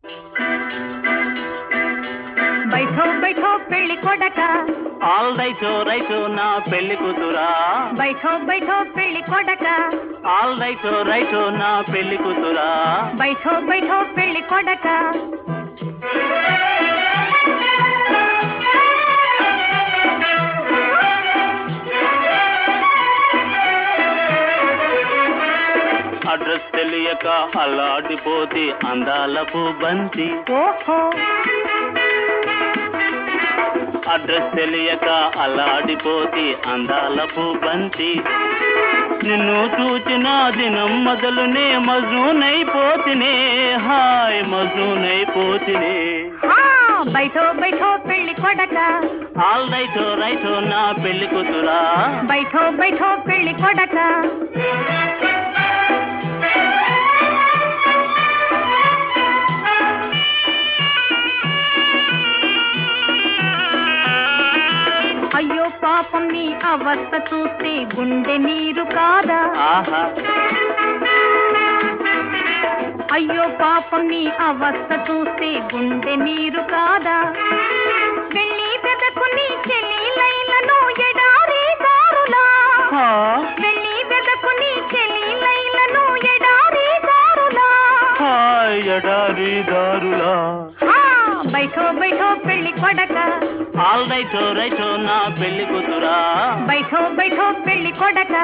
बैठो बैठो पेल्ली कोडका ఆల్ రైటో రైటో నా పెళ్లి కూతురా बैठो बैठो पेल्ली कोडका ఆల్ రైటో రైటో నా పెళ్లి కూతురా बैठो बैठो पेल्ली कोडका అడ్రస్ తెలియక అల్లాడిపోతే అందాలపు బంతి ఓహో అడ్రస్ తెలియక అల్లాడిపోతే అందాలపు బంతి నిన్ను చూచిన దినం మొదలునే మజూనైపోతినే హాయ్ మజూనైపోతినే बैठो बैठो पेल्ली कोडका ఆల్ రైటో రైటో నా పెళ్లి కూతురా बैठो बैठो पेल्ली कोडका అయ్యో పాపం నీ అవస్థ చూస్తే గుండె నీరు కాదా ఆహా అయ్యో పాపం నీ అవస్థ చూస్తే గుండె నీరు కాదా వెళ్ళి వెదకుని చెలి లైలను ఎడారి దారులా వెళ్ళి వెదకుని చెలి లైలను ఎడారి దారులా హాయ్ ఎడారి దారులా बैठो बैठो पेल्ली कोडका ఆల్ రైటో రైటో నా పెళ్లి కూతురా बैठो बैठो पेल्ली कोडका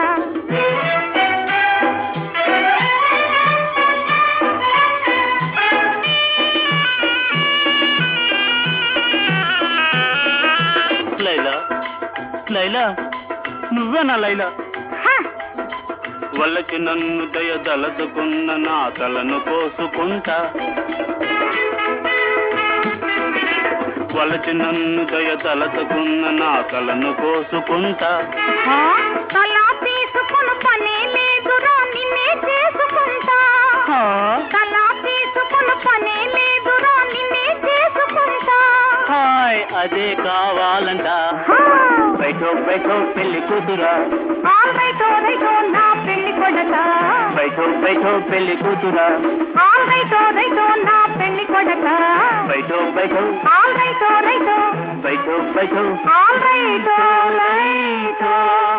లైలా లైలా నువ్వేనా లైలా వాళ్ళకి నన్ను దయదలచుకున్న నా తలను కోసుకుంటా వాళ్ళకి నన్ను దయదలచుకున్న నా తలను కోసుకుంటా తలా తీసుకుని పనే లేదురా నిన్నే చేసుకుంటా తలా తీసుకుని పనే లేదురా నిన్నే చేసుకుంటా హాయ్ అదే కావాలంట బైఠో బైఠో పెళ్లి కూతురా రైటో రైటో నా పెళ్లి కొడక బైఠో బైఠో పెళ్లి కూతురా రైటో రైటో నా పెళ్లి కొడక బైఠో బైఠో రైటో రైటో బైఠో బైఠో రైటో రైటో